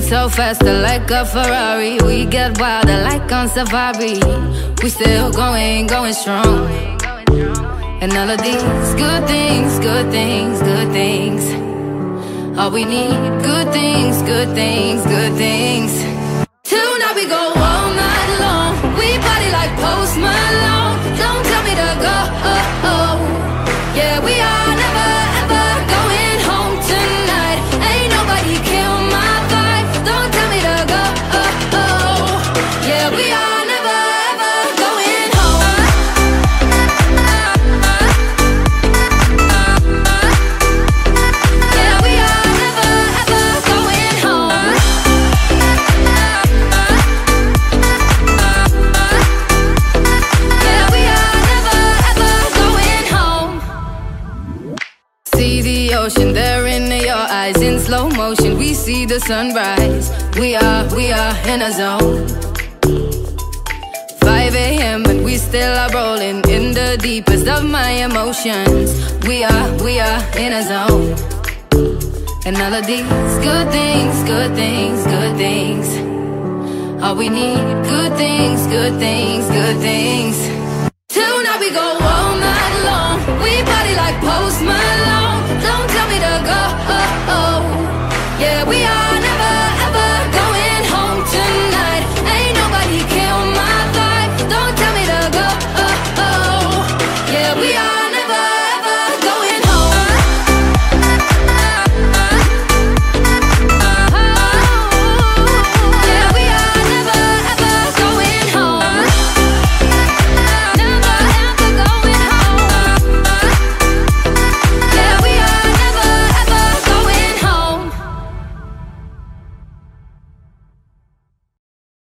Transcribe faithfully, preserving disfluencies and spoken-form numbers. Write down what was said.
So faster like a Ferrari. We get wilder like on safari. We still going, going strong. And all of these good things, good things, good things. All we need, good things, good things, good things. Tonight we go all night long. We party like Post Malone. Don't tell me to go. Oh, oh. Yeah, we are never ever going home tonight. Ain't nobody kill my vibe. Don't tell me to go. Oh, oh. Yeah, we are never ever going home. Yeah, we are never ever going home. Yeah, we are never ever going home. See the ocean there in your eyes in slow motion. We see the sunrise. We are, we are in a zone. five a m and we still are rolling in the deepest of my emotions. We are, we are in a zone. And all of these good things, good things, good things. All we need, good things, good things, good things.